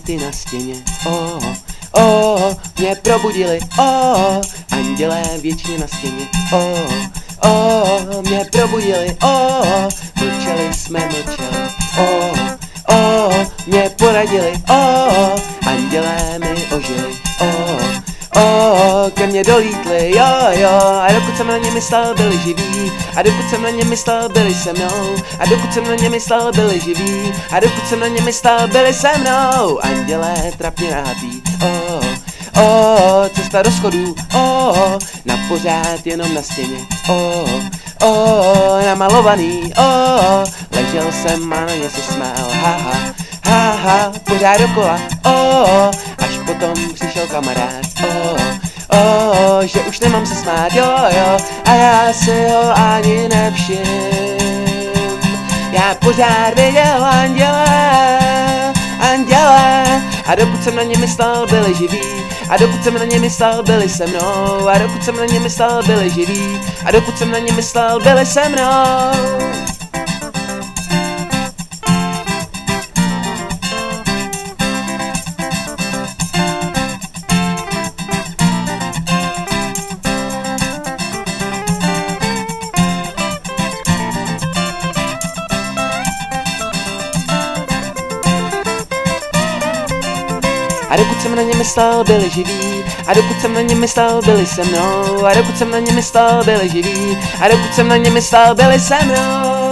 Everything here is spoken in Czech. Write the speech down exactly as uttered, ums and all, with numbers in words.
květy na stěně. Oh, oh, mě probudili, oh, andělé věčně na stěně. Oh, oh, mě probudili, oh, mlčeli jsme, mlčeli. Oh, oh, mě poradili, oh, andělé mi ožili. Oh, oh, ke mně dolítli, jo, jo, a dokud jsem na ně myslel, byli živí, a dokud jsem na ně myslel, byli se mnou, a dokud jsem na ně myslel, byli živí, a dokud jsem na ně myslel, byli se mnou, andělé trapně nahatý, oh, oh, cesta do schodů, oh, na pořád jenom na stěně, oh, oh, namalovaný, oh, ležel jsem a na ně se smál, haha, haha, pořád dokola, oh, až potom přišel kamarád, oh, oh, že už nemám se smát, jo, jo, a já si ho ani nevšim. Já pořád viděl anděle, anděle, a dokud jsem na ně myslel, byli živí, a dokud jsem na ně myslel, byli se mnou, a dokud jsem na ně myslel, byli živí, a dokud jsem na ně myslel, byli se mnou. A dokud jsem na ně myslel, byli živí, a dokud jsem na ně myslel, byli se mnou, a dokud jsem na ně myslel, byli živí, a dokud jsem na ně myslel, byli se mnou.